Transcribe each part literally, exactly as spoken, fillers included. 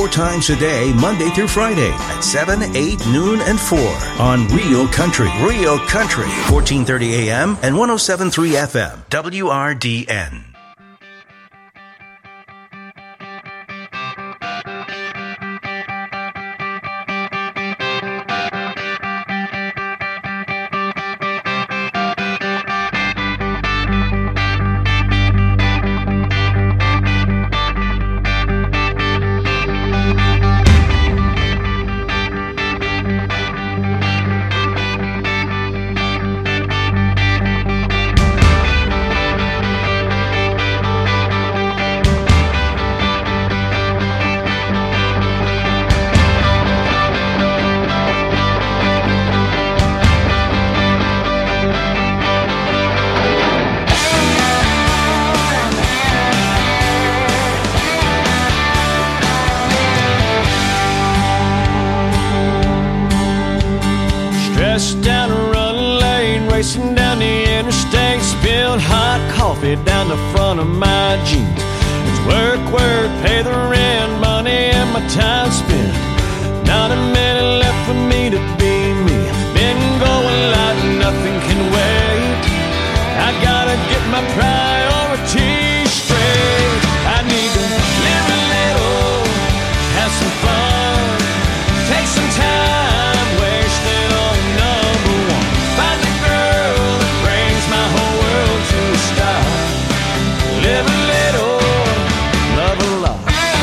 Four times a day, Monday through Friday at seven, eight, noon, and four on Real Country. Real Country, fourteen thirty A M and one oh seven point three F M, W R D N. Down the front of my jeans. It's work, work, pay the rent, money and my time spent. Not a minute left for me to be me. Been going like nothing can wait. I gotta get my priorities straight. I need to live a little, have some fun, take some time, wasted on number one. Find the girl that brings my whole world to a stop. Live a little, love a lot.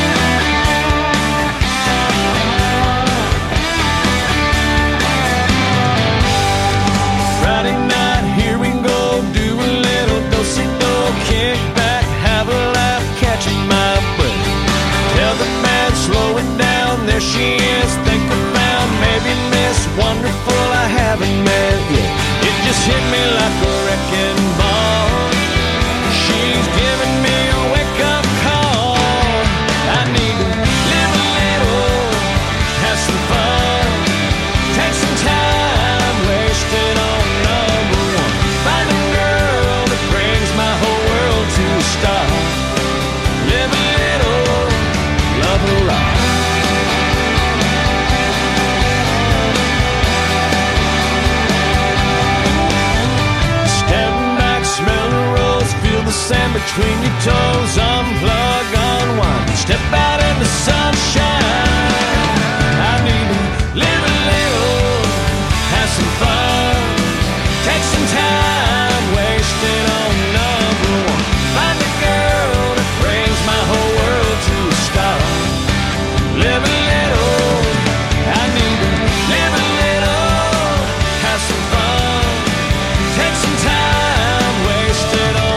Friday night, here we go. Do a little do-si-do, kick back, have a laugh, catching my breath. Tell the man, slow it down, there she is. Think I found maybe Miss Wonderful I haven't met yet. It just hit me like a wrecking ball. She's giving me a wake-up call. I need to live a little, have some fun, take some time, wasted on number one. Find a girl that brings my whole world to a stop. Live a little, love a lot. Sand between your toes, unplug, unwind, step out in the sunshine. I need to live a little, have some fun, take some time, wasted on number one. Find a girl that brings my whole world to a stop. Live a little, I need to live a little, have some fun, take some time, wasted on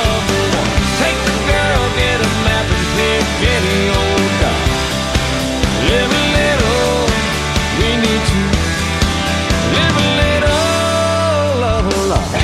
any old dog. Live a little, we need to live a little, love a lot.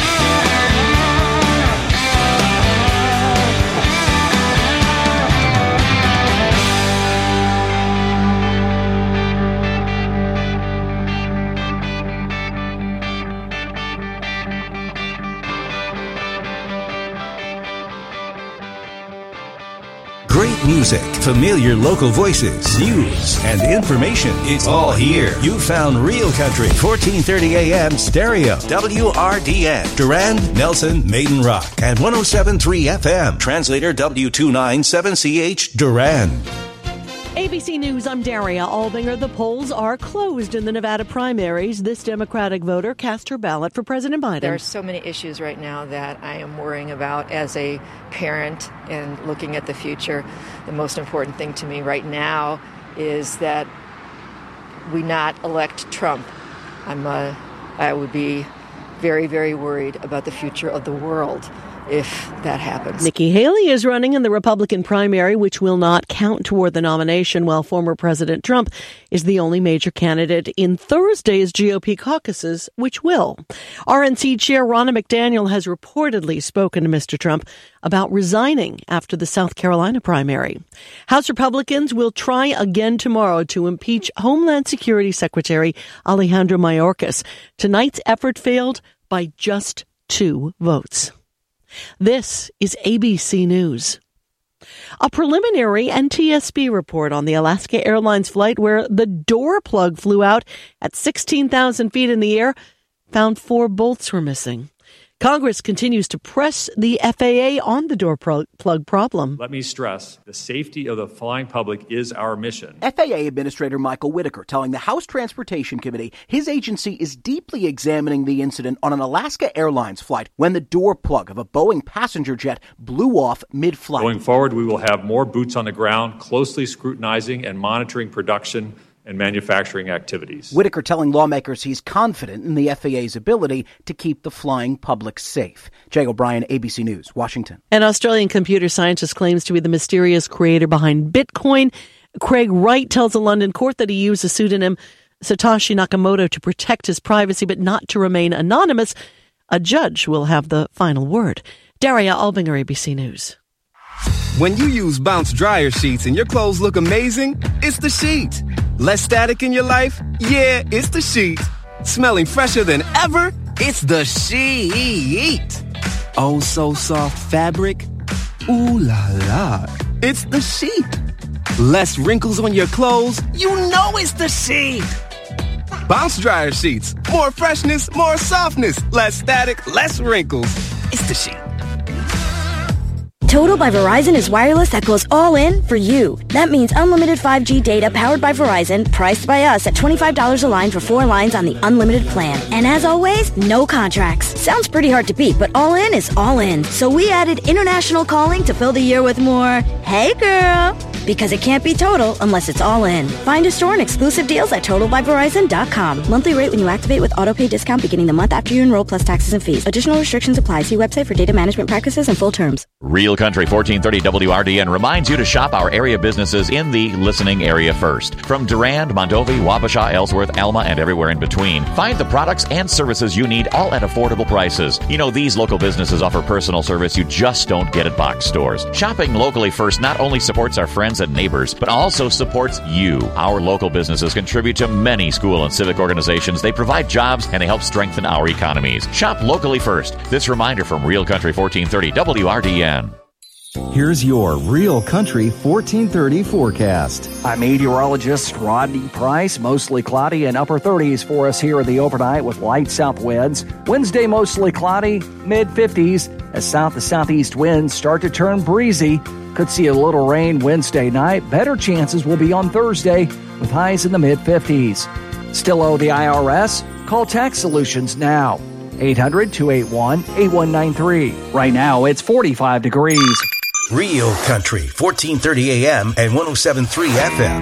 Great music, familiar local voices, news, and information. It's all here. You found Real Country, fourteen thirty A M stereo, W R D N, Durand, Nelson, Maiden Rock, and one oh seven point three F M. Translator W two ninety-seven C H, Durand. A B C News, I'm Daria Albinger. The polls are closed in the Nevada primaries. This Democratic voter cast her ballot for President Biden. There are so many issues right now that I am worrying about as a parent and looking at the future. The most important thing to me right now is that we not elect Trump. I'm uh, I would be very, very worried about the future of the world if that happens. Nikki Haley is running in the Republican primary, which will not count toward the nomination, while former President Trump is the only major candidate in Thursday's G O P caucuses, which will. R N C Chair Ronna McDaniel has reportedly spoken to Mister Trump about resigning after the South Carolina primary. House Republicans will try again tomorrow to impeach Homeland Security Secretary Alejandro Mayorkas. Tonight's effort failed by just two votes. This is A B C News. A preliminary N T S B report on the Alaska Airlines flight where the door plug flew out at sixteen thousand feet in the air found four bolts were missing. Congress continues to press the F A A on the door pro- plug problem. Let me stress, the safety of the flying public is our mission. F A A Administrator Michael Whitaker telling the House Transportation Committee his agency is deeply examining the incident on an Alaska Airlines flight when the door plug of a Boeing passenger jet blew off mid-flight. Going forward, we will have more boots on the ground, closely scrutinizing and monitoring production and manufacturing activities. Whitaker telling lawmakers he's confident in the F A A's ability to keep the flying public safe. Jay O'Brien, A B C News, Washington. An Australian computer scientist claims to be the mysterious creator behind Bitcoin. Craig Wright tells a London court that he used the pseudonym Satoshi Nakamoto to protect his privacy, but not to remain anonymous. A judge will have the final word. Daria Albinger, A B C News. When you use Bounce dryer sheets and your clothes look amazing, it's the sheet. Less static in your life? Yeah, it's the sheet. Smelling fresher than ever? It's the sheet. Oh, so soft fabric? Ooh la la. It's the sheet. Less wrinkles on your clothes? You know it's the sheet. Bounce dryer sheets. More freshness, more softness. Less static, less wrinkles. It's the sheet. Total by Verizon is wireless that goes all in for you. That means unlimited five G data powered by Verizon, priced by us at twenty-five dollars a line for four lines on the unlimited plan. And as always, no contracts. Sounds pretty hard to beat, but all in is all in. So we added international calling to fill the year with more, hey girl, because it can't be total unless it's all in. Find a store and exclusive deals at total by verizon dot com. Monthly rate when you activate with autopay discount beginning the month after you enroll plus taxes and fees. Additional restrictions apply. See website for data management practices and full terms. Real Country fourteen thirty W R D N reminds you to shop our area businesses in the listening area first. From Durand, Mondovi, Wabasha, Ellsworth, Alma, and everywhere in between, find the products and services you need all at affordable prices. You know, these local businesses offer personal service you just don't get at box stores. Shopping locally first not only supports our friends and neighbors, but also supports you. Our local businesses contribute to many school and civic organizations. They provide jobs and they help strengthen our economies. Shop locally first. This reminder from Real Country fourteen thirty W R D N. Here's your Real Country fourteen thirty forecast. I'm meteorologist Rodney Price. Mostly cloudy and upper thirties for us here in the overnight with light south winds. Wednesday mostly cloudy, mid fifties as south to southeast winds start to turn breezy. Could see a little rain Wednesday night. Better chances will be on Thursday with highs in the mid fifties. Still owe the I R S? Call Tax Solutions now. eight hundred, two eight one, eight one nine three. Right now it's forty-five degrees. Real Country, fourteen thirty A M and one oh seven point three F M.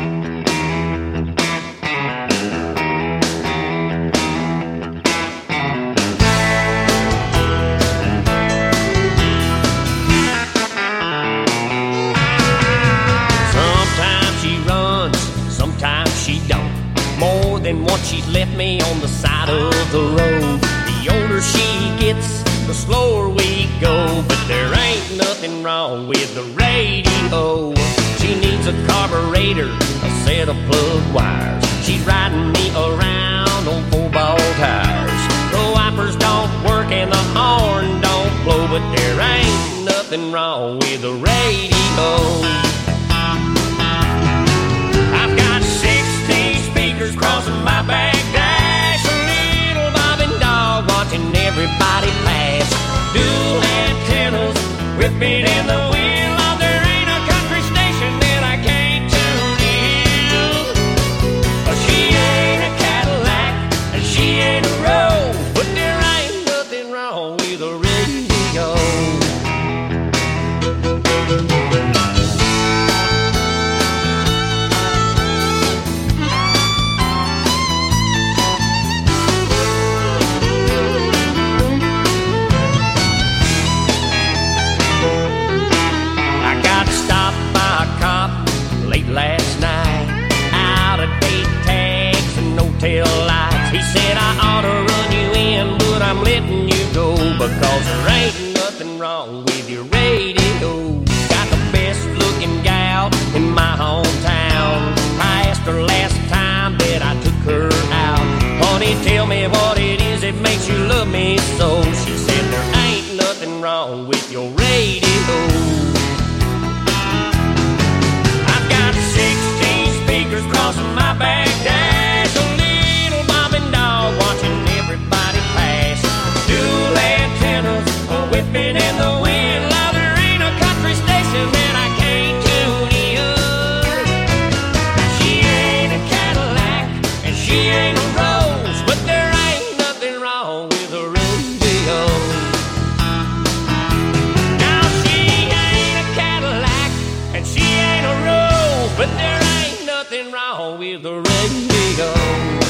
Sometimes she runs, sometimes she don't. More than once she's left me on the side of the road. The older she gets, the slower we go, but there ain't nothing wrong with the radio. She needs a carburetor, a set of plug wires. She's riding me around on four-ball tires. The wipers don't work and the horn don't blow, but there ain't nothing wrong with the radio. I've got sixteen speakers crossing my back dash, a little bobbing dog watching everybody pass. Dual antennas whipping in the wind. Oh, there ain't a country station that I can't tune in. Oh, she ain't a Cadillac and she ain't a Rose, but there ain't nothing wrong with a radio. Last night, out of date tags and no tail lights. He said I ought to run you in, but I'm letting you go because there ain't nothing wrong with your radio. Got the best looking gal in my hometown. I asked her last time that I took her out, honey, tell me what it is that makes you love me so. She said there ain't nothing wrong with your radio. with the radio.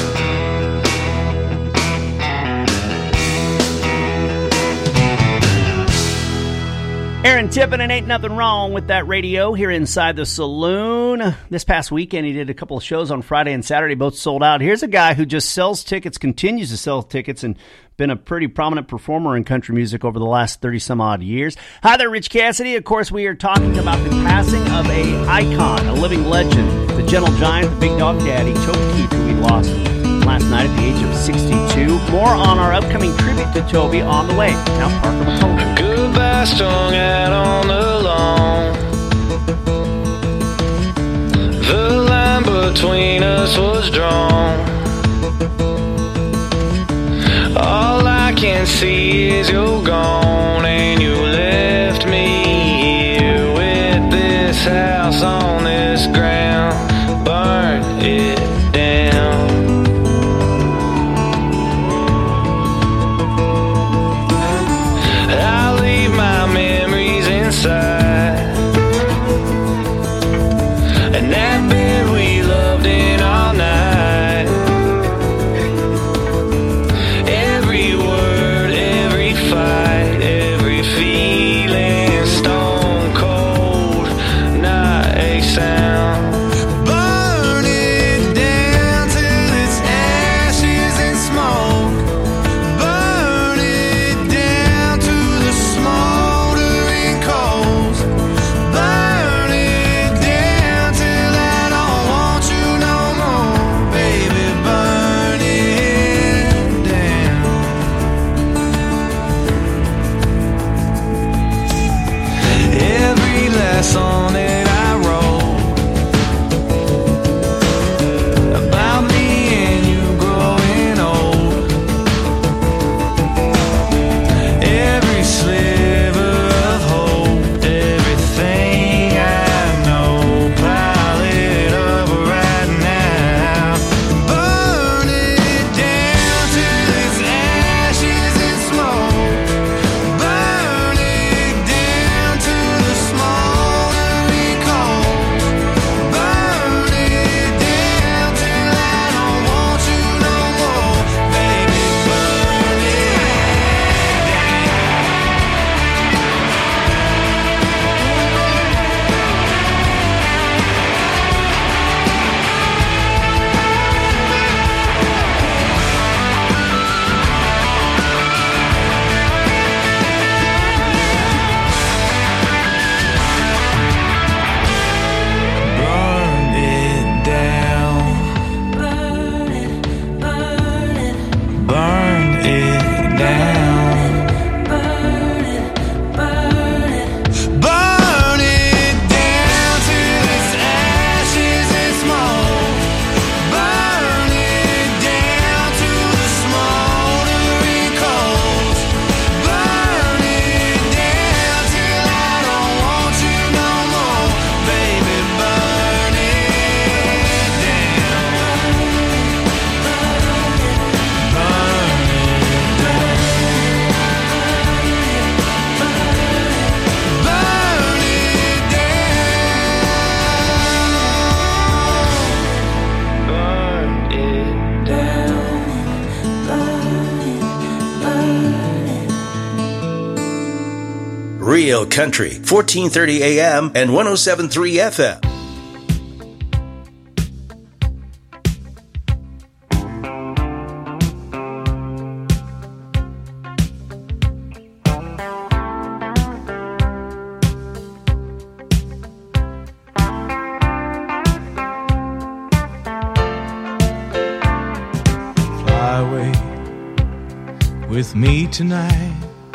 Aaron Tippin, and ain't nothing wrong with that radio here inside the saloon. This past weekend, he did a couple of shows on Friday and Saturday, both sold out. Here's a guy who just sells tickets, continues to sell tickets, and been a pretty prominent performer in country music over the last thirty-some-odd years. Hi there, Rich Cassidy. Of course, we are talking about the passing of a icon, a living legend, the gentle giant, the big dog daddy, Toby Keith, who we lost last night at the age of sixty-two. More on our upcoming tribute to Toby on the way. Now, Parker McCollum. Goodbye strung out on the lawn. The line between us was drawn. All I can see is you're gone, and you left me here with this house on this ground. Burn it down. I leave my memories inside, and that bed we loved in all night. Every word, every fight, every feeling, stone cold, not a sound. Burn it down till it's ashes and smoke. Burn it down to the smoldering coals. Burn it down till I don't want you no more, baby. Burn it down. Every last song that I wrote about me and you growing old. Every sliver of hope, everything I know, pile it up right now. Burn it down till it's ashes and smoke. Burn it down to the smoldering coals. Burn it down till I don't want you no more, baby. Burn it Burn it down. Burn it, burn it. Burn it down. Burn it, burn it. Burn it down till it's ashes and smoke. Burn it down to the smoldering coals. Burn it down till I don't want you no more, baby. Burn it down. Burn it down. Burn it down. Burn it down. Real Country, fourteen thirty A M and one oh seven point three F M. Fly away with me tonight.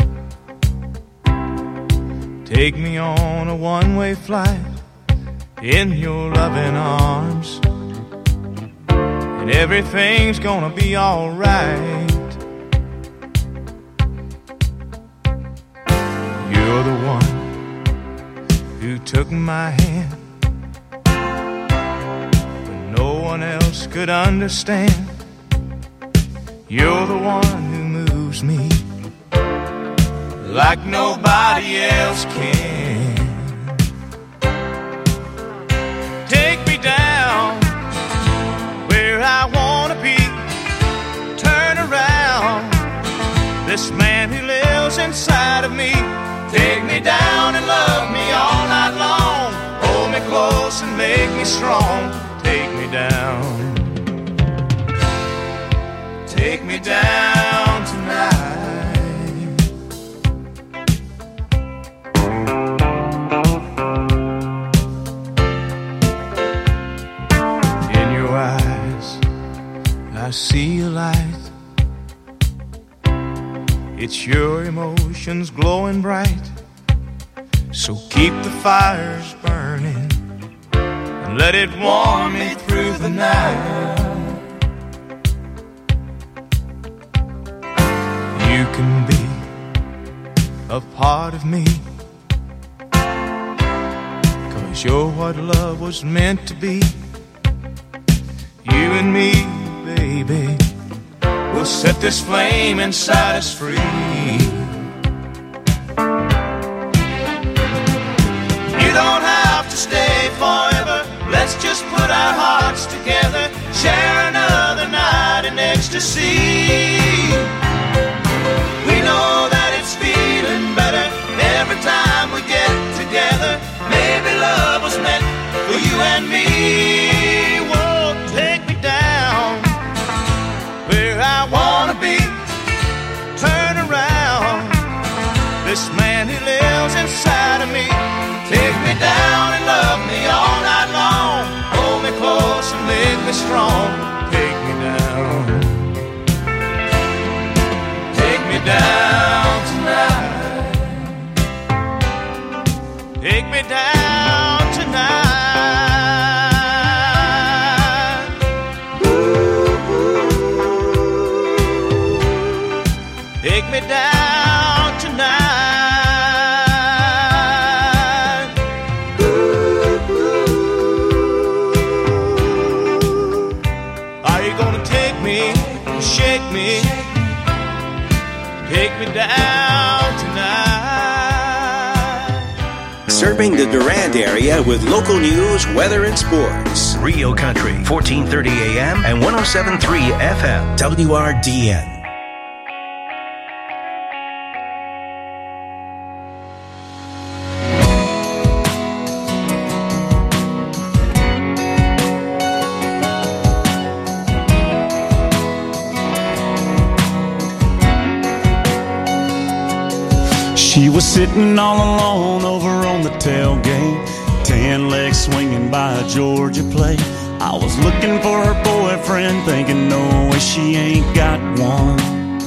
Take me on a one-way flight in your loving arms, and everything's gonna be alright. You're the one who took my hand when no one else could understand. You're the one who moves me like nobody else can. Take me down strong. Take me down. Take me down tonight. In your eyes, I see a light. It's your emotions glowing bright. So keep the fires burning and let it warm me through the night. You can be a part of me, 'cause you're what love was meant to be. You and me, baby, we'll set this flame inside us free. You don't have to stay forever. Let's just put our hearts together, share another night in ecstasy. We know that it's feeling better every time we get together. Maybe love was meant for you and me. Whoa, take me down where I wanna be. Turn around, this man, he lives inside of me. Take me down and love me all night long. Hold me close and make me strong. Take me down. Take me down tonight. Take me down tonight. Ooh, take me down tonight. Ooh. Are you gonna take me, shake me? Take me down tonight. Serving the Durand area with local news, weather, and sports. Rio Country, fourteen thirty A M and one oh seven point three F M, W R D N. She was sitting all alone over on the tailgate, tan legs swinging by a Georgia plate. I was looking for her boyfriend, thinking no way she ain't got one.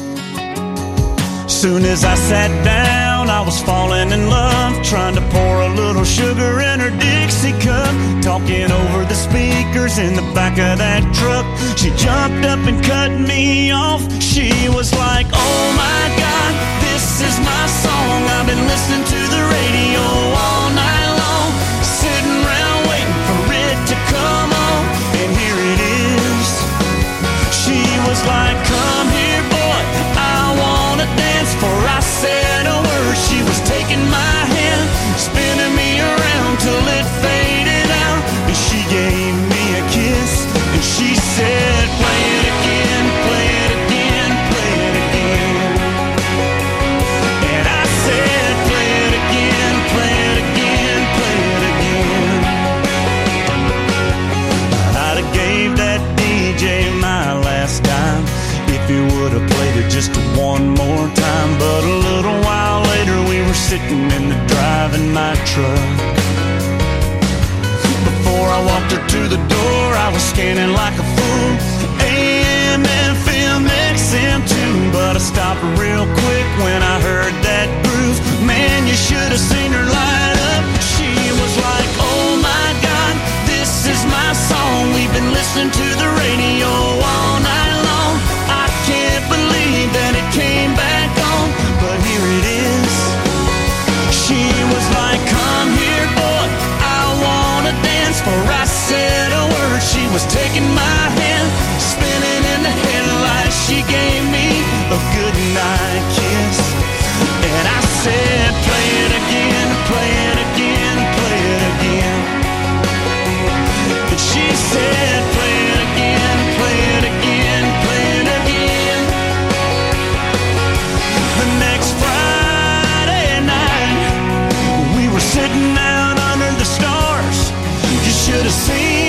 Soon as I sat down, I was falling in love, trying to pour a little sugar in her Dixie cup, talking over the speakers in the back of that truck. She jumped up and cut me off. She was like, oh my God, this is my song. I've been listening to the radio all night long, sitting around waiting for it to come on, and here it is. She was like, come here boy, I wanna dance. For I said a word, she was taking my hand, spinning me around till it faded out, and she gave me a kiss, and she said, play it again, play it again, play it again. And I said, play it again, play it again, play it again. I'd have gave that D J my last dime if he would have played it just one more time. But a little while later we were sitting in the driving my truck. Before I walked her to the door, I was scanning like a fool, A M, F M, X M too. But I stopped real quick when I heard that groove. Man, you should have seen her light up. She was like, oh my God, this is my song. We've been listening to the radio all night long. I can't believe that it came back on, but here it is. She was like, come here boy, I wanna dance. For I said a word, she was taking my hand, spinning in the headlights. She gave me a goodnight kiss, and I said, play it again, play it again, play it again. And she said, play it again, play it again, play it again. The next Friday night, we were sitting out under the stars. You should have seen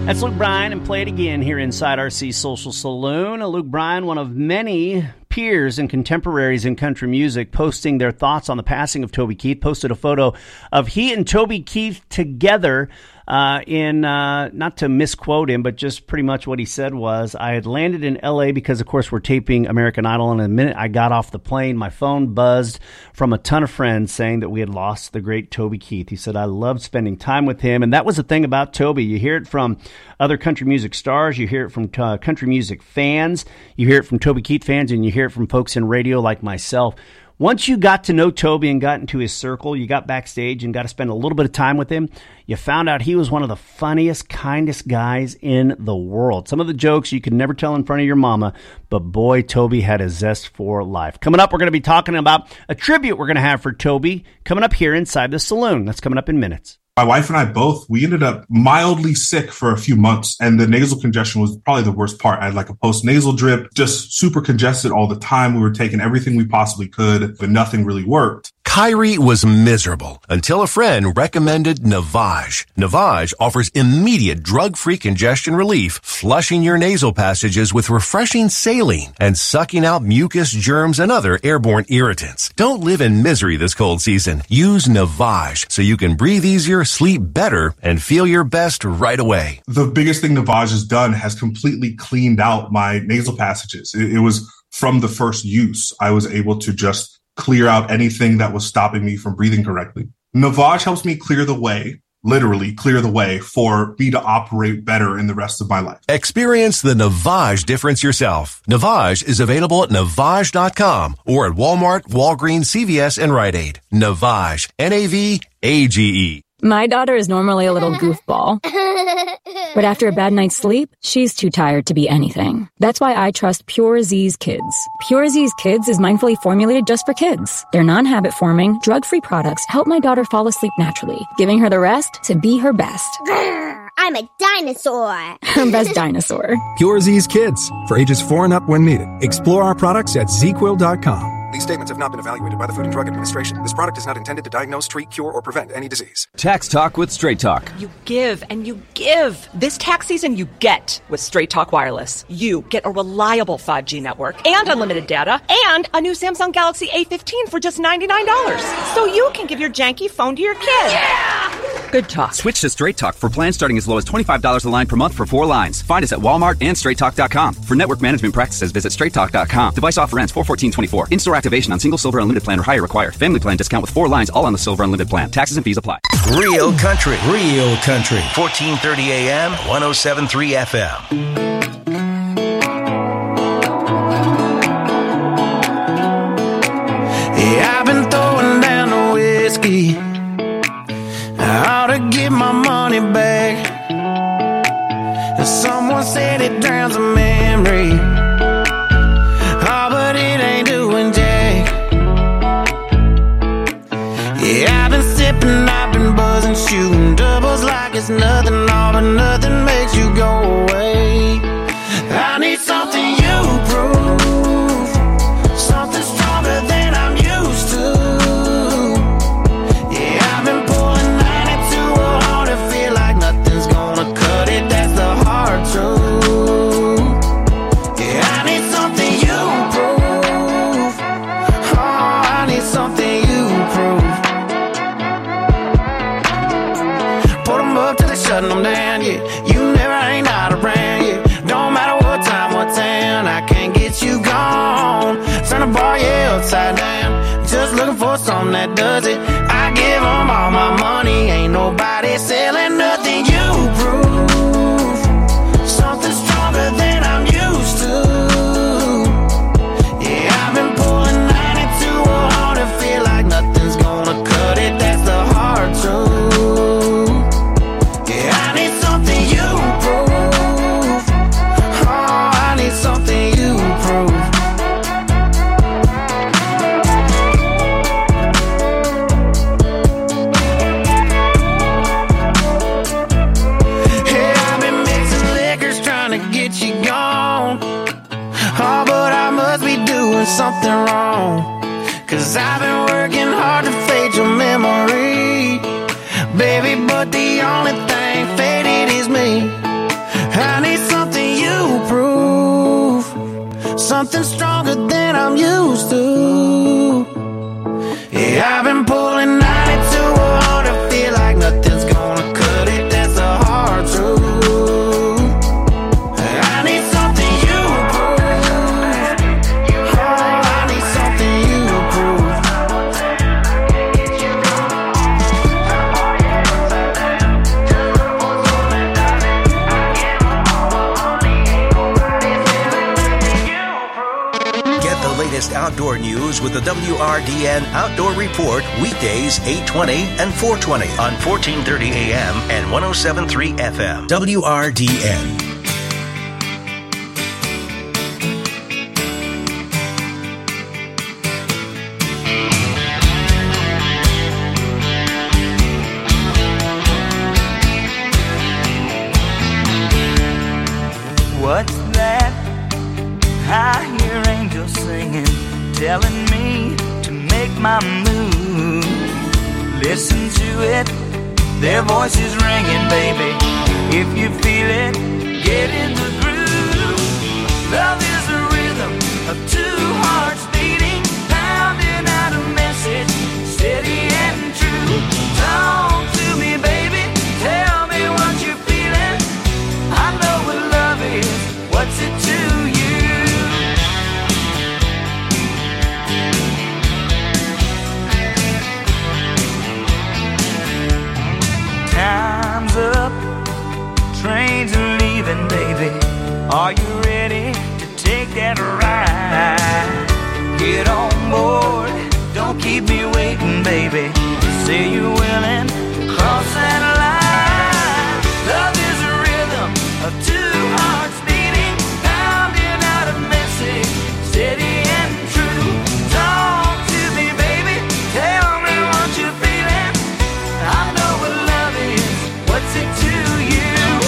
That's Luke Bryan and Play It Again here inside R C Social Saloon. Luke Bryan, one of many peers and contemporaries in country music, posting their thoughts on the passing of Toby Keith, posted a photo of he and Toby Keith together uh, in, uh, not to misquote him, but just pretty much what he said was, I had landed in L A because, of course, we're taping American Idol, and the minute I got off the plane, my phone buzzed from a ton of friends saying that we had lost the great Toby Keith. He said, I loved spending time with him, and that was the thing about Toby. You hear it from other country music stars, you hear it from uh, country music fans, you hear it from Toby Keith fans, and you hear it from folks in radio like myself. Once you got to know Toby and got into his circle, you got backstage and got to spend a little bit of time with him, you found out he was one of the funniest, kindest guys in the world. Some of the jokes you could never tell in front of your mama, but boy, Toby had a zest for life. Coming up, we're going to be talking about a tribute we're going to have for Toby coming up here inside the saloon. That's coming up in minutes. My wife and I both, we ended up mildly sick for a few months, and the nasal congestion was probably the worst part. I had like a post-nasal drip, just super congested all the time. We were taking everything we possibly could, but nothing really worked. Kyrie was miserable until a friend recommended Navage. Navage offers immediate drug-free congestion relief, flushing your nasal passages with refreshing saline and sucking out mucus, germs, and other airborne irritants. Don't live in misery this cold season. Use Navage so you can breathe easier, sleep better, and feel your best right away. The biggest thing Navage has done has completely cleaned out my nasal passages. It, it was from the first use. I was able to just clear out anything that was stopping me from breathing correctly. Navage helps me clear the way, literally clear the way for me to operate better in the rest of my life. Experience the Navage difference yourself. Navage is available at Navage dot com or at Walmart, Walgreens, C V S, and Rite Aid. Navage, N A V A G E. My daughter is normally a little goofball, but after a bad night's sleep, she's too tired to be anything. That's why I trust Pure Z's Kids. Pure Z's Kids is mindfully formulated just for kids. Their non-habit forming, drug-free products help my daughter fall asleep naturally, giving her the rest to be her best. I'm a dinosaur. Her best dinosaur. Pure Z's Kids, for ages four and up when needed. Explore our products at z quill dot com. These statements have not been evaluated by the Food and Drug Administration. This product is not intended to diagnose, treat, cure, or prevent any disease. Tax Talk with Straight Talk. You give and you give. This tax season, you get with Straight Talk Wireless. You get a reliable five G network and unlimited data and a new Samsung Galaxy A fifteen for just ninety-nine dollars. So you can give your janky phone to your kid. Yeah! Good talk. Switch to Straight Talk for plans starting as low as twenty-five dollars a line per month for four lines. Find us at Walmart and straight talk dot com. For network management practices, visit straight talk dot com. Device offer ends four fourteen twenty-four. In-store activation on single Silver Unlimited plan or higher required. Family plan discount with four lines all on the Silver Unlimited plan. Taxes and fees apply. Real country. Real country. fourteen thirty A M, one oh seven point three F M. Yeah, I've been throwing down the whiskey. I ought to get my money back. Someone said it drowns a memory. Oh, but it ain't doing jack. Yeah, I've been sipping, I've been buzzing, shooting doubles like it's nothing. All but nothing makes you go away. I need something you prove, something stronger than I'm used to. Yeah, I've been pulling ninety-two hard and feel like nothing's gonna cut it. That's the hard truth. Yeah, I need something you prove. Oh, I need something you prove. Put them up till they shutting them down, yeah. You never ain't out around, yeah. Don't matter what time, what town, I can't get you gone. Turn the bar, yeah, upside down. Just looking for something that does it. I give them all my money, ain't nobody selling nothing. You prove something stronger than I'm used to. Yeah, I've been pulling ninety-two hard and feel like nothing's gonna cut it. That's the hard truth. Yeah, I need something you prove. Oh, I need something you prove. Yeah, I've been mixing liquors trying to get you gone. Oh, but I must be doing something wrong. Cause I've been working hard to fade your memory, baby, but the only thing faded is me. I need something you prove, something stronger than I'm used to. Yeah, I've been pulling ninety to one hundred, feel like nothing's gonna cut it, that's a hard truth. I need something you prove, oh, I need something you prove. Get the latest outdoor news with the W R D N Outdoor Report weekdays eight twenty and four twenty on fourteen thirty A M and one oh seven point three F M. W R D N. What's that? I hear angels singing, telling me to make my move. Listen to it, their voices ringing, baby. If you feel it, get in the groove. Love is a rhythm of two hearts beating, pounding out a message, steady and true. Talk to me, baby, tell me what you're feeling. I know what love is, what's it to you? Time's up, trains are leaving, baby. Are you ready to take that ride? Get on board, don't keep me waiting, baby. Say you're willing to cross that line. Love is a rhythm of two hearts beating, pounding out a message, steady and true. Talk to me, baby, tell me what you're feeling. I know what love is, what's it to you?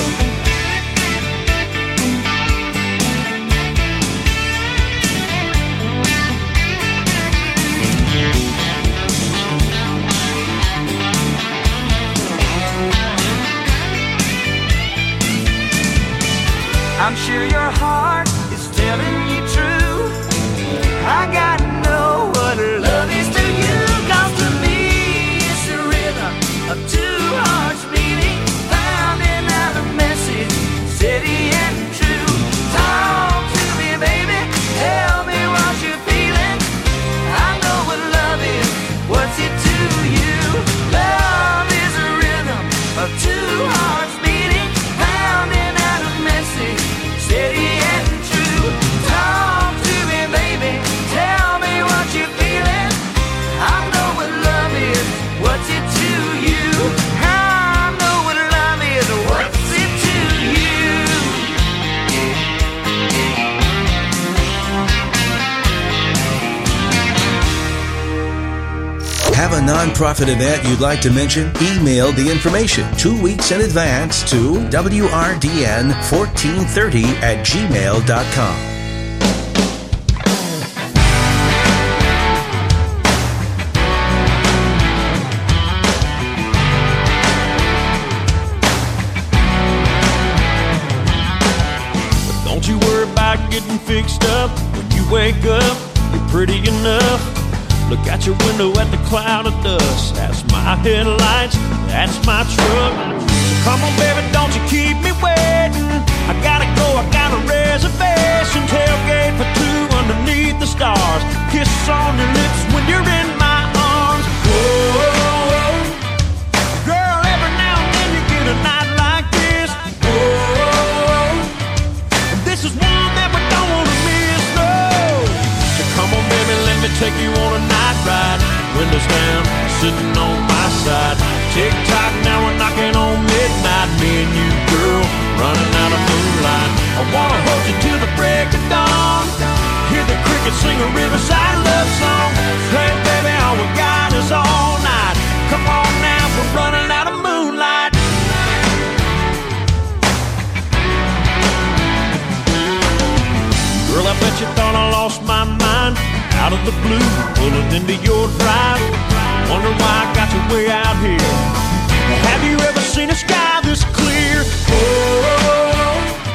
I'm sure your heart is telling you true. I gotta know what love is to you. 'Cause to me it's a rhythm of two hearts beating, pounding out a message, steady and true. Talk to me, baby, tell me what you're feeling. I know what love is, what's it to you? Love is a rhythm of two hearts beating, pounding out a message, steady and true. Talk to me, baby, tell me what you're feeling. I know what love is, what's it to you? I know what love is, what's it to you? Have a nonprofit event you'd like to mention? Email the information two weeks in advance to W R D N fourteen thirty at gmail dot com. Don't you worry about getting fixed up. When you wake up, you're pretty enough. Look out your window at the cloud of dust. That's my headlights, that's my truck. So come on, baby, don't you keep me waiting. I gotta go, I got a reservation. Tailgate for two underneath the stars. Kiss on your lips when you're in my arms. Whoa, girl, every now and then you get a night like this. Whoa, this is one that we don't wanna miss, no. So come on, baby, let me take you on a night ride. Windows down, sitting on my side. Tick tock, now we're knocking on midnight. Me and you, girl, running out of moonlight. I wanna hold you till the break of dawn. Hear the crickets sing a riverside love song. Hey, baby, all we got is all night. Come on now, we're running out of moonlight. Girl, I bet you thought I lost my mind. Out of the blue, pulling into your drive. Wonder why I got you way out here. Have you ever seen a sky this clear? Oh,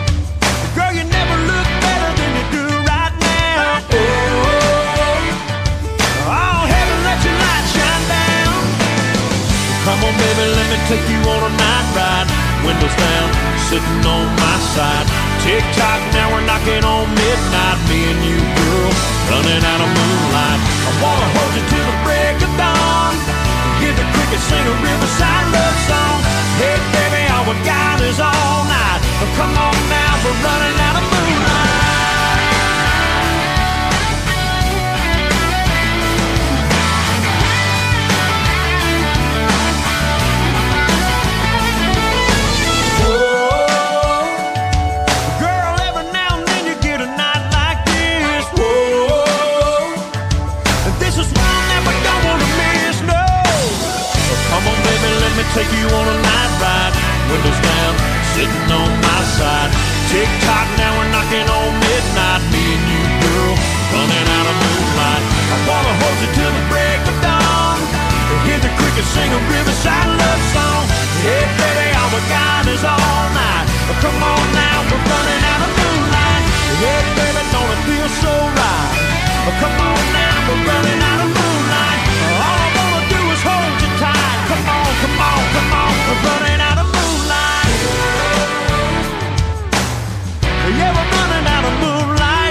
take you on a night ride. Windows down, sitting on my side. Tick-tock, now we're knocking on midnight. Me and you, girl, running out of moonlight. I wanna hold you till the break of dawn. Hear the crickets sing a riverside love song. Hey, baby, all we got is all night. Oh, come on now, we're running out of moonlight. Take you on a night ride, windows down, sitting on my side. Tick-tock, now we're knocking on midnight. Me and you, girl, running out of moonlight. I wanna hold you till the break of dawn. Hear the crickets sing a riverside love song. Hey, baby, all we got is all night. Oh, come on now, we're running out of moonlight. Hey, baby, don't it feel so right? Oh, come on now, we're running out of moonlight. All I wanna do is hold you tight. Come on, come on, come on, we're running out of moonlight. Yeah, we're running out of moonlight.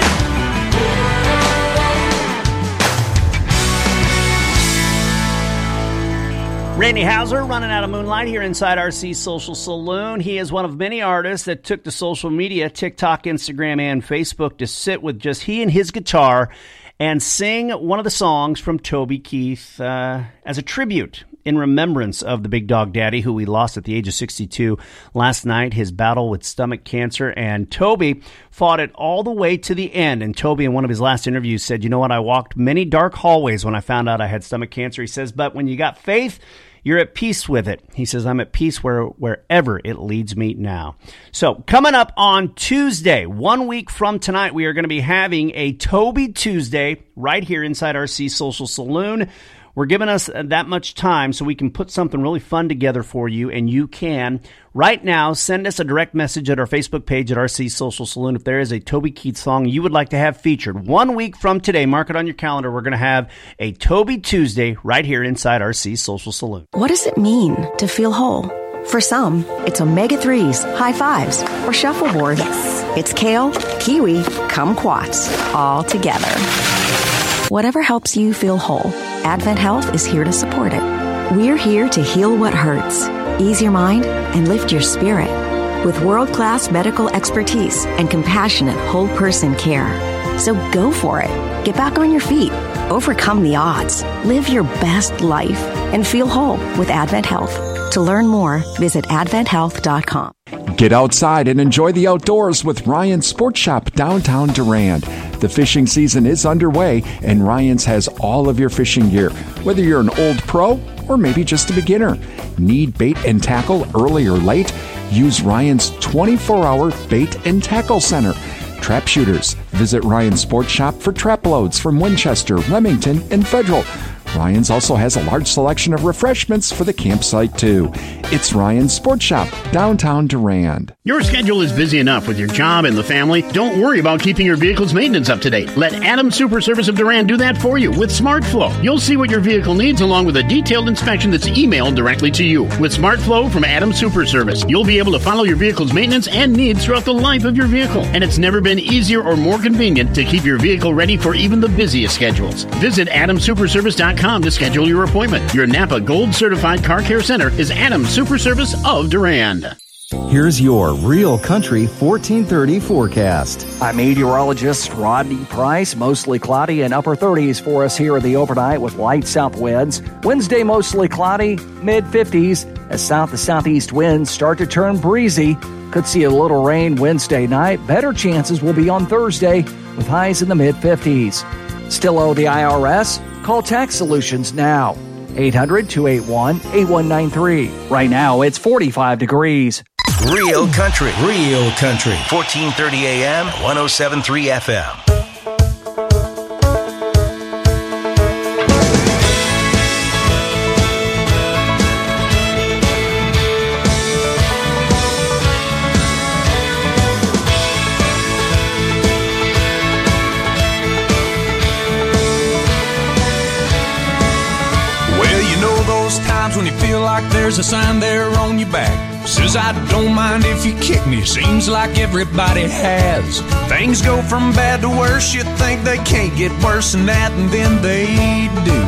Randy Houser running out of moonlight here inside R C Social Saloon. He is one of many artists that took to social media, TikTok, Instagram, and Facebook to sit with just he and his guitar and sing one of the songs from Toby Keith uh, as a tribute in remembrance of the Big Dog Daddy, who we lost at the age of sixty-two last night, his battle with stomach cancer. And Toby fought it all the way to the end. And Toby, in one of his last interviews, said, you know what, I walked many dark hallways when I found out I had stomach cancer. He says, but when you got faith, you're at peace with it. He says, I'm at peace where wherever it leads me now. So coming up on Tuesday, one week from tonight, we are going to be having a Toby Tuesday right here inside R C Social Saloon. We're giving us that much time so we can put something really fun together for you, and you can right now send us a direct message at our Facebook page at R C Social Saloon if there is a Toby Keith song you would like to have featured. One week from today, mark it on your calendar, we're going to have a Toby Tuesday right here inside R C Social Saloon. What does it mean to feel whole? For some, it's omega threes, high fives, or shuffleboard. Yes. It's kale, kiwi, kumquats, all together. Whatever helps you feel whole, Advent Health is here to support it. We're here to heal what hurts, ease your mind, and lift your spirit with world-class medical expertise and compassionate whole-person care. So go for it. Get back on your feet. Overcome the odds. Live your best life and feel whole with Advent Health. To learn more, visit advent health dot com. Get outside and enjoy the outdoors with Ryan's Sports Shop downtown Durand. The fishing season is underway, and Ryan's has all of your fishing gear, whether you're an old pro or maybe just a beginner. Need bait and tackle early or late? Use Ryan's twenty-four hour bait and tackle center. Trap shooters, visit Ryan's Sports Shop for trap loads from Winchester, Remington, and Federal. Ryan's also has a large selection of refreshments for the campsite, too. It's Ryan's Sports Shop, downtown Durand. Your schedule is busy enough with your job and the family. Don't worry about keeping your vehicle's maintenance up to date. Let Adams Super Service of Durand do that for you with SmartFlow. You'll see what your vehicle needs along with a detailed inspection that's emailed directly to you. With SmartFlow from Adams Super Service, you'll be able to follow your vehicle's maintenance and needs throughout the life of your vehicle. And it's never been easier or more convenient to keep your vehicle ready for even the busiest schedules. Visit adams super service dot com to schedule your appointment. Your Napa Gold Certified Car Care Center is Adams Super Service of Durand. Here's your Real Country fourteen thirty forecast. I'm meteorologist Rodney Price. Mostly cloudy and upper thirties for us here in the overnight with light south winds. Wednesday mostly cloudy, mid fifties as south to southeast winds start to turn breezy. Could see a little rain Wednesday night. Better chances will be on Thursday with highs in the mid fifties. Still owe the I R S? Call Tax Solutions now. eight hundred, two eight one, eight one nine three. Right now, it's forty-five degrees. Real Country. Real Country. fourteen thirty A M, one oh seven point three F M. When you feel like there's a sign there on your back. Says I don't mind if you kick me, seems like everybody has. Things go from bad to worse, you think they can't get worse than that, and then they do.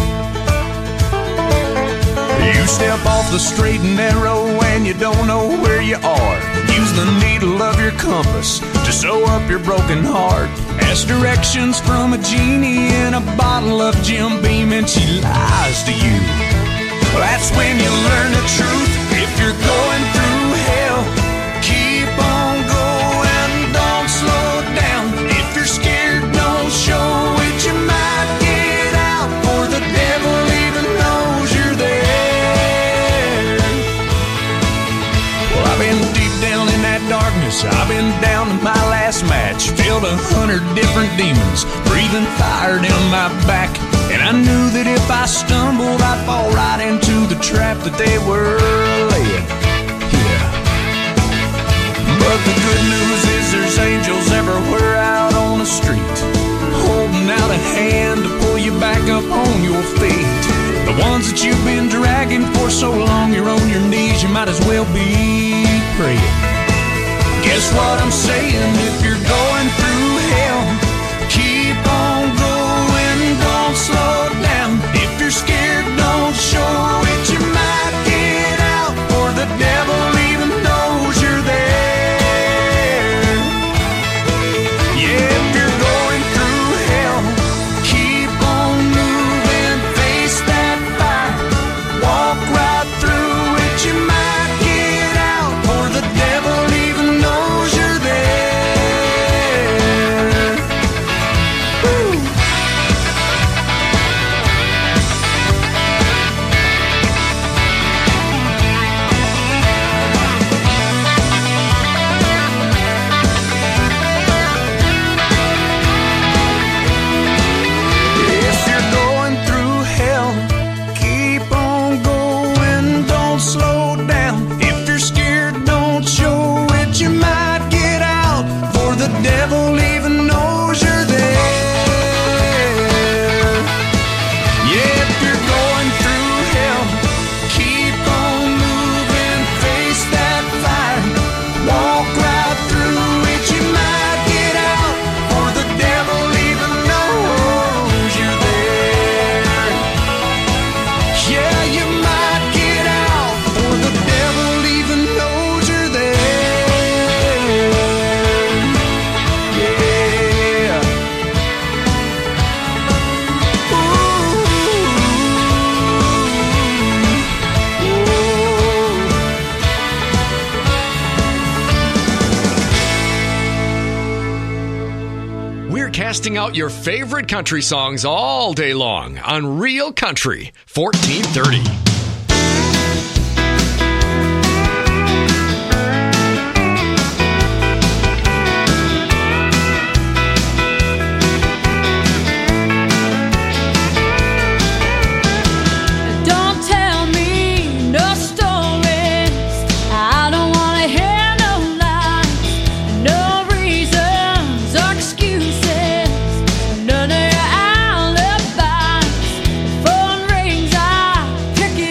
You step off the straight and narrow and you don't know where you are. Use the needle of your compass to sew up your broken heart. Ask directions from a genie in a bottle of Jim Beam and she lies to you. Well, that's when you learn the truth. If you're going through hell, keep on going, don't slow down. If you're scared, don't show it, you might get out, or the devil even knows you're there. Well, I've been deep down in that darkness, I've been down to my last match, filled a hundred different demons, breathing fire down my back. And I knew that if I stumbled, I'd fall right into the trap that they were laying. Yeah. But the good news is there's angels everywhere out on the street, holding out a hand to pull you back up on your feet. The ones that you've been dragging for so long, you're on your knees, you might as well be praying. Guess what I'm saying? If you're going through hell, keep on going, don't slow down. If you're scared, don't show it, you might get out, or the devil even knows you're there. Yeah, if you're going through hell, keep on moving, face that fire, walk right through it, you might get out, or the devil even knows you're there. Woo. If you're going through hell, keep on going, don't slow down. If you're scared, don't show it, you might get out, for the devil even knows you're there. Yeah, if you're going through hell, keep on moving, face that fire, walk right through it, you might get out, for the devil even knows you're there. Yeah, you might get out, for the devil even knows you're there. Yeah. We're casting out your favorite country songs all day long on Real Country fourteen thirty. Don't tell me no stories. I don't want to hear no lies, no reasons or excuses, none of your alibis. Phone rings, I pick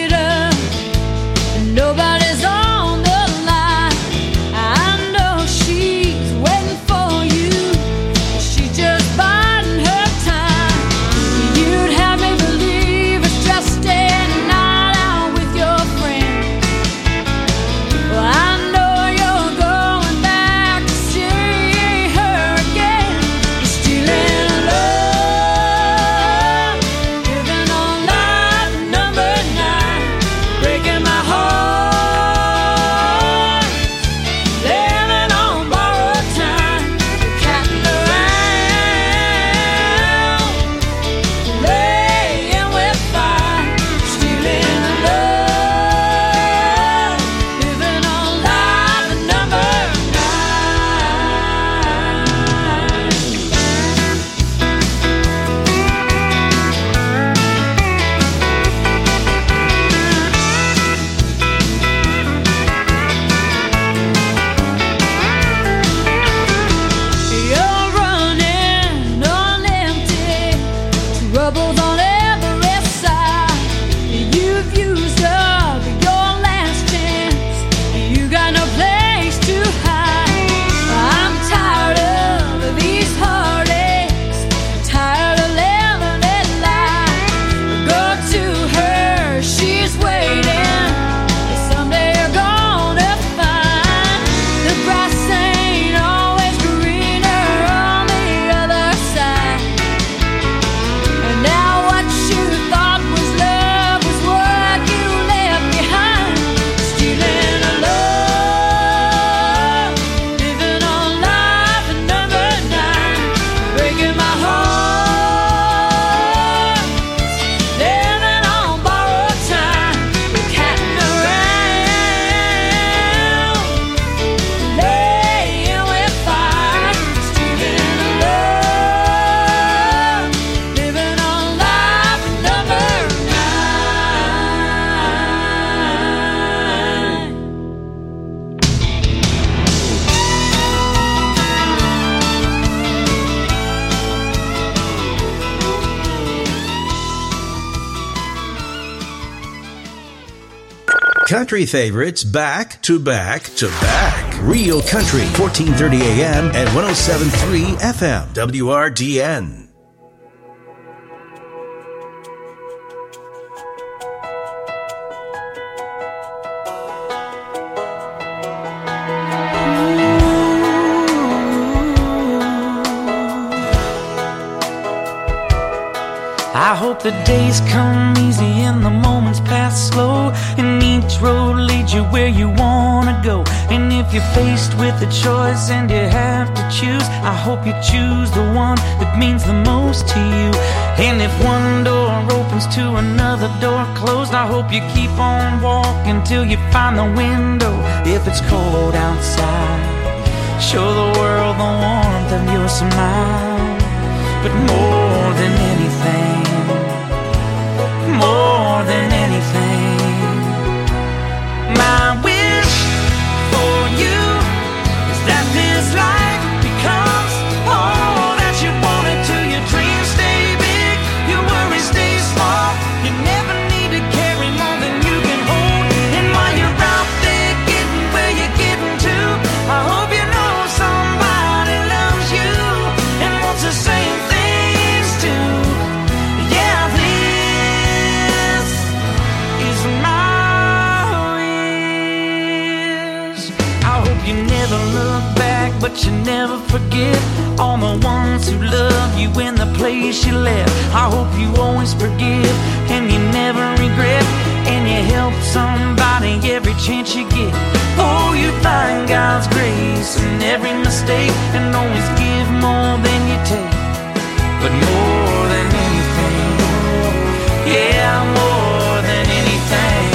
country favorites back to back to back. Real Country, fourteen thirty A M and one oh seven point three F M, W R D N. I hope the days come easy and the moments pass slow, and each road leads you where you wanna go. And if you're faced with a choice and you have to choose, I hope you choose the one that means the most to you. And if one door opens to another door closed, I hope you keep on walking till you find the window. If it's cold outside, show the world the warmth of your smile. But more than anything, more than anything, my wish for you is that this life becomes all that you want it to. Your dreams stay big, your worries stay small. You never need to carry more than you can hold. And while you're out there getting where you're getting to, I hope you know somebody loves you and wants the same things too. Yeah, this is my wish. I hope you never look back, but you never forget all the ones who love you in the place you left. I hope you always forgive and you never regret, and you help somebody every chance you get. Oh, you find God's grace in every mistake and always give more than you take. But more than anything, yeah, more than anything,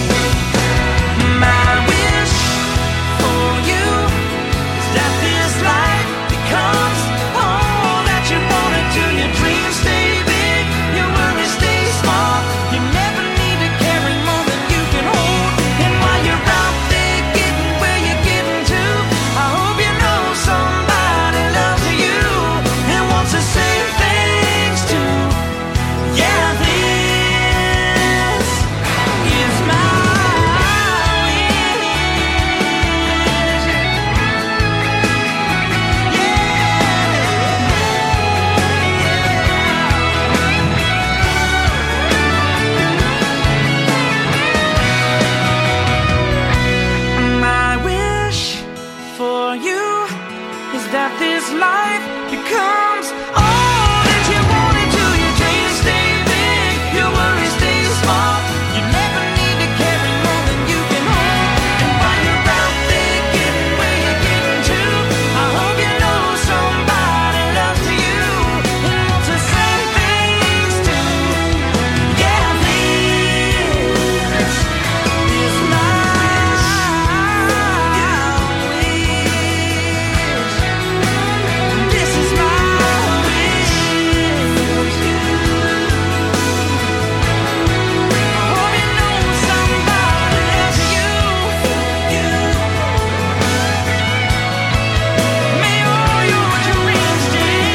my wish for you is that this life becomes all that you want it to. Your dreams stay big, your worries stay small. You never need to carry more than you can hold. And while you're out there getting where you're getting to, I hope you know somebody loves you and wants the same things too. Yeah, this is my My wish for you is that this life becomes all that you want it to. Your dreams stay big, your worries stay small. You never need to carry more than you can hold. And while you're out there getting where you're getting to, I hope you know somebody loves you and wants the same things too. Yeah, this is my This is my wish. I hope you know somebody loves you. May all your dreams stay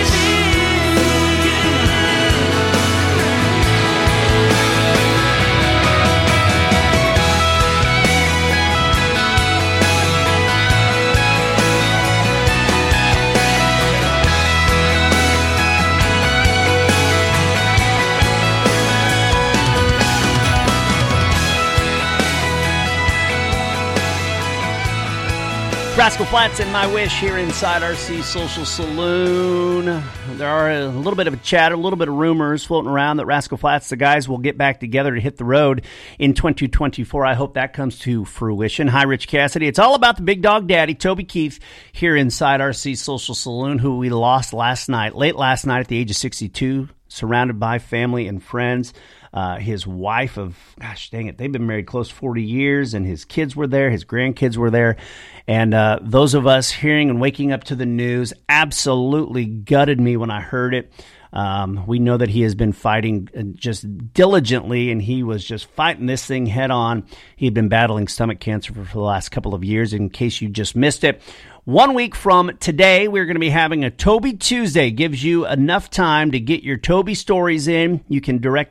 Rascal Flatts and My Wish here inside R C Social Saloon. There are a little bit of a chatter, a little bit of rumors floating around that Rascal Flatts, the guys, will get back together to hit the road in twenty twenty-four. I hope that comes to fruition. Hi, Rich Cassidy. It's all about the big dog daddy, Toby Keith, here inside R C Social Saloon, who we lost last night, late last night at the age of sixty-two, surrounded by family and friends. Uh, his wife of, gosh dang it, they've been married close to forty years, and his kids were there, his grandkids were there. And uh, those of us hearing and waking up to the news absolutely gutted me when I heard it. Um, we know that he has been fighting just diligently, and he was just fighting this thing head on. He had been battling stomach cancer for, for the last couple of years, in case you just missed it. One week from today, we're going to be having a Toby Tuesday. Gives you enough time to get your Toby stories in. You can direct message me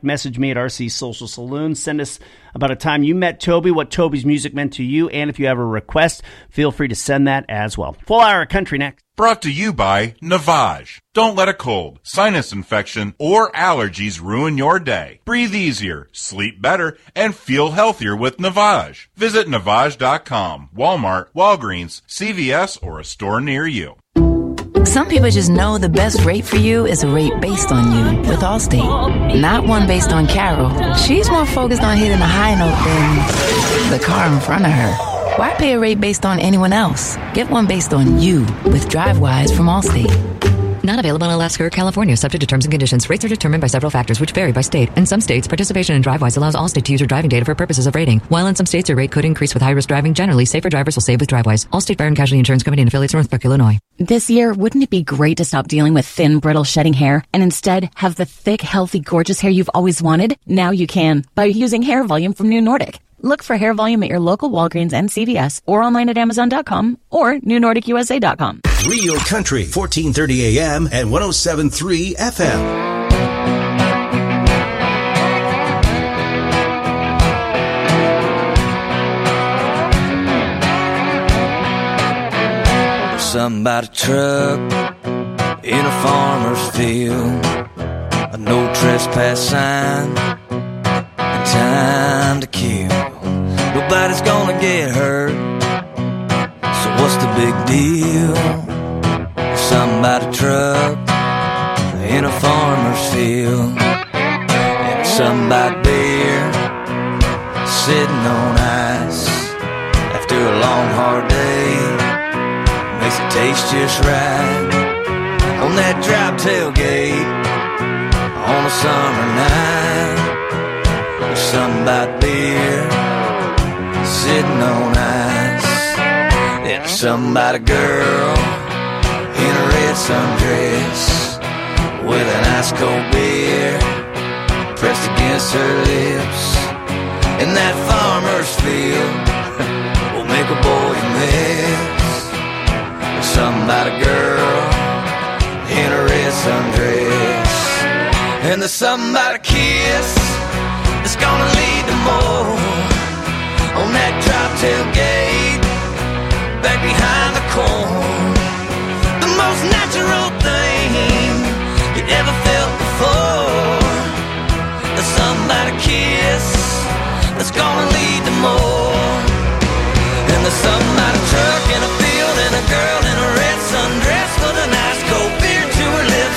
me at R C Social Saloon. Send us about a time you met Toby, what Toby's music meant to you, and if you have a request, feel free to send that as well. Full Hour of Country next. Brought to you by Navage. Don't let a cold, sinus infection, or allergies ruin your day. Breathe easier, sleep better, and feel healthier with Navage. Visit Navage dot com, Walmart, Walgreens, C V S, or a store near you. Some people just know the best rate for you is a rate based on you with Allstate, not one based on Carol. She's more focused on hitting a high note than the car in front of her. Why pay a rate based on anyone else? Get one based on you with DriveWise from Allstate. Not available in Alaska or California, subject to terms and conditions. Rates are determined by several factors, which vary by state. In some states, participation in DriveWise allows Allstate to use your driving data for purposes of rating. While in some states, your rate could increase with high-risk driving. Generally, safer drivers will save with DriveWise. Allstate Fire and Casualty Insurance Company and affiliates, Northbrook, Illinois. This year, wouldn't it be great to stop dealing with thin, brittle, shedding hair and instead have the thick, healthy, gorgeous hair you've always wanted? Now you can by using Hair Volume from New Nordic. Look for Hair Volume at your local Walgreens and C V S or online at Amazon dot com or New Nordic U S A dot com. Real Country, fourteen thirty A M and one oh seven point three F M. Somebody truck in a farmer's field, a no trespass sign, and time to kill. Nobody's gonna get hurt, so what's the big deal? Somebody truck in a farmer's field, and somebody beer sitting on ice after a long hard day. Makes it taste just right on that drop tailgate on a summer night. There's somebody beer sitting on ice, and somebody girl in a red sundress with an ice cold beer pressed against her lips. And that farmer's field will make a boy miss. Somebody girl in a red sundress, and there's somebody kiss that's gonna lead to more on that drop tailgate back behind the corn. The most natural thing you ever felt before. There's somebody kiss that's gonna lead to more. And there's somebody truck in a field and a girl in a red sundress with an ice cold beer to her lips,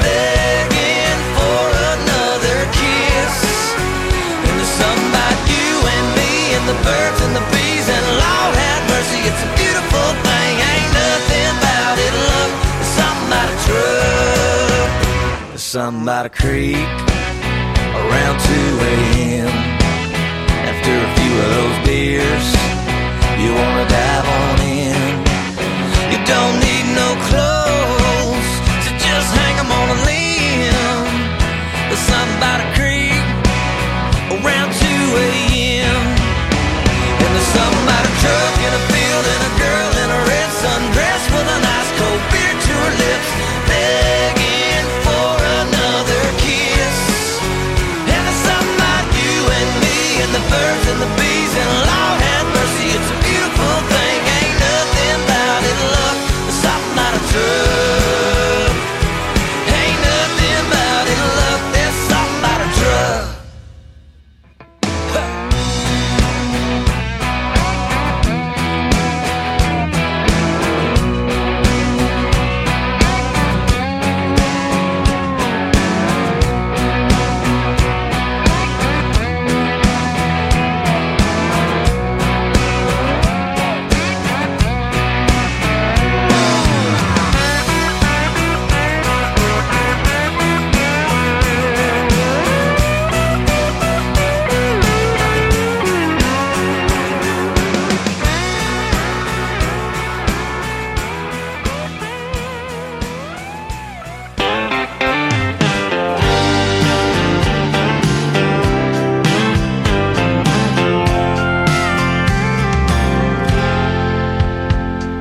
begging for another kiss. And there's somebody you and me and the birds and the bees, and Lord have mercy, it's a beautiful thing. Ain't nothing about it, look, there's somebody truck, there's somebody creek around two a.m. after a few of those beers. You wanna dive on in. You don't need no clothes, so just hang 'em on a limb. There's somebody creek around two a.m. and there's somebody truck in a field and a girl in a red sundress with an ice cold beer to her lips, begging for another kiss. And there's somebody you and me and the birds and the bees, and Lord have mercy, it's a beautiful thing. Ain't nothing about it, look, there's something about a truck. Ain't nothing about it, look, there's something about a truck.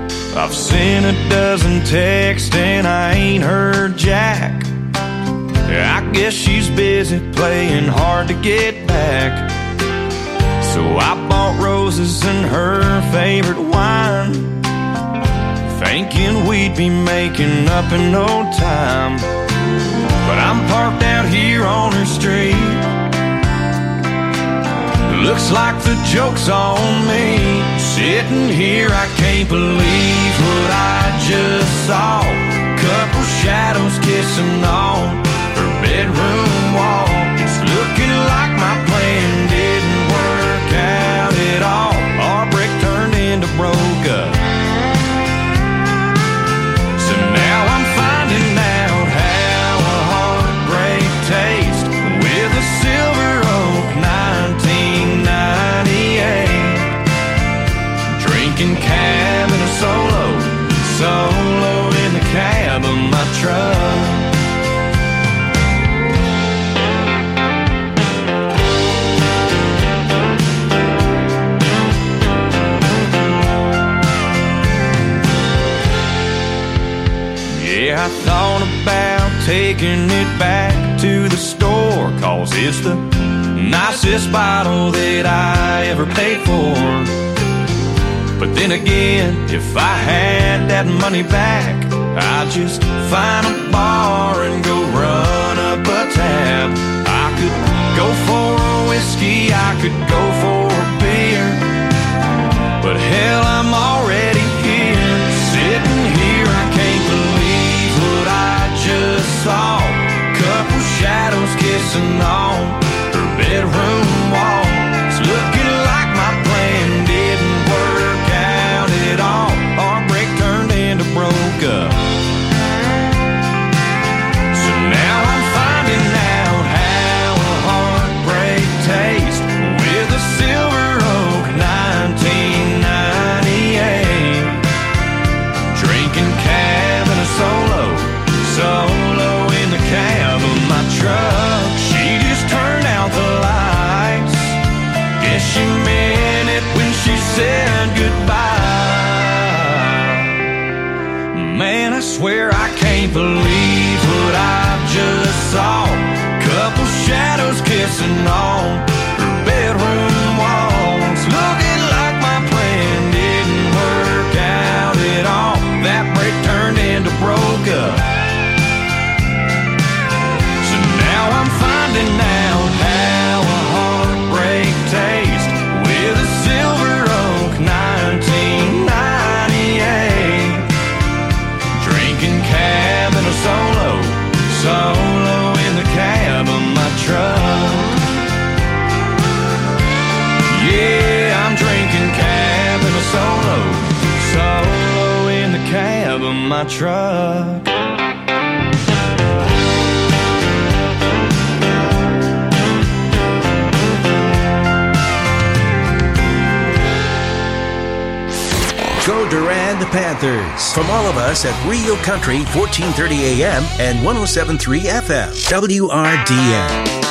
I've sent a dozen texts and I ain't heard jack. I guess she's busy playing hard to get back. So I bought roses and her favorite wine, thinking we'd be making up in no time. But I'm parked out here on her street. Looks like the joke's on me. Sitting here, I can't believe what I just saw. Couple shadows kissing on her bedroom wall. It's looking like my plan didn't work out at all. Our brick turned into broke up. So now I'm finding out how a heartbreak tastes with a Silver Oak nineteen ninety-eight. Drinking cab in a solo, solo in the cab of my truck. I thought about taking it back to the store, 'cause it's the nicest bottle that I ever paid for. But then again, if I had that money back, I'd just find a bar and go run up a tab. I could go for a whiskey, I could go for a beer, but hell, I'm already here. Sitting here, I can't believe what I just saw. Couple shadows kissing on her bedroom wall. It's looking like my plan didn't work out at all. Our break turned into broke up. So now I'm finding out how a heartbreak tastes with a Silver Oak nineteen ninety-eight. Drinking cab in a solo, solo in the cab of my truck. She just turned out the lights. Guess she meant it when she said goodbye. Man, I swear I can't believe what I just saw. Couple shadows kissing on her bedroom walls. Looking like my plan didn't work out at all. That break turned into broke up. So now I'm finding out how a heartbreak tastes with a Silver Oak nineteen ninety-eight. Drinking cab in a solo, solo in the cab of my truck. Yeah, I'm drinking cab in a solo, solo in the cab of my truck. Go Durand Panthers. From all of us at Real Country, fourteen thirty A M and one oh seven point three F M, W R D N.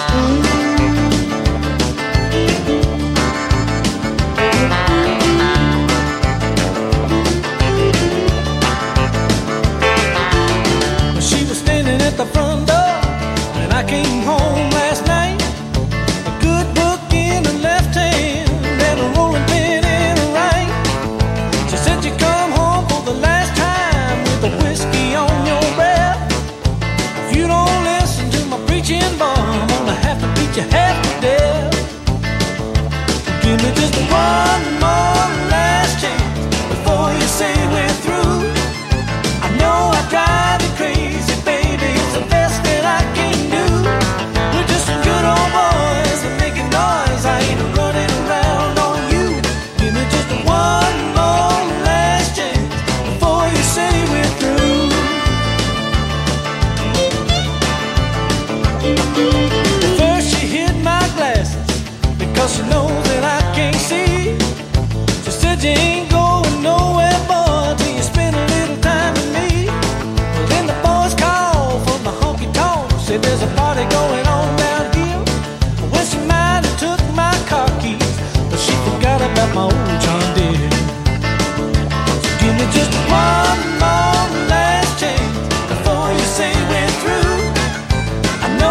She was standing at the front door when I came home last night. A good book in her left hand and a rolling pin in her right. She said you come home for the last time with a whiskey on your breath. If you don't listen to my preaching, boy, I'm gonna have to beat you half to death. Give me just one more last chance before you say we're through. I know I drive you crazy, baby, it's the best that I can do. We're just some good old boys that making noise. I ain't running around on you. Give me just one more last chance before you say we're through. First she hid my glasses because she knows that I can't see. She said you ain't going nowhere, boy, till you spend a little time with me. Well, then the boys called from the honky-tonk, said there's a party going on down here. Well, she might have took my car keys, but she forgot about my old John Deere. So give me just one more last chance before you say we're through. I know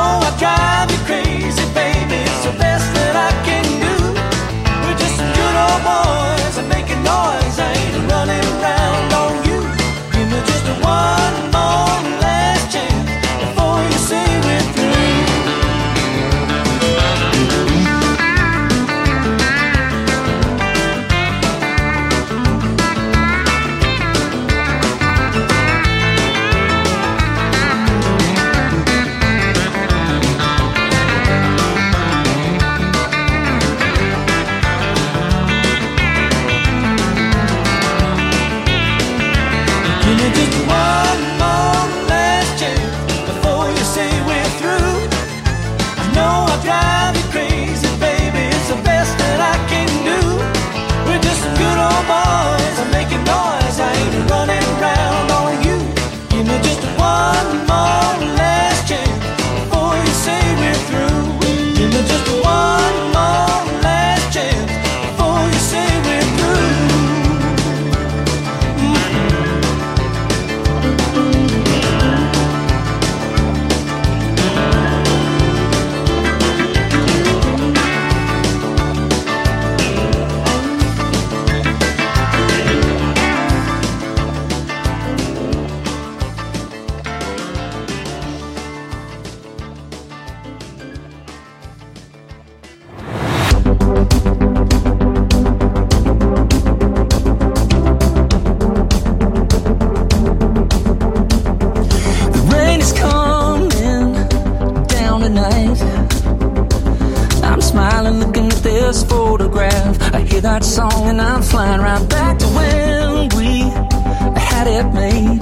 that song and I'm flying right back to when we had it made.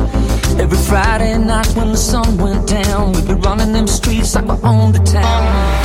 Every Friday night when the sun went down, we'd be running them streets like we owned the town.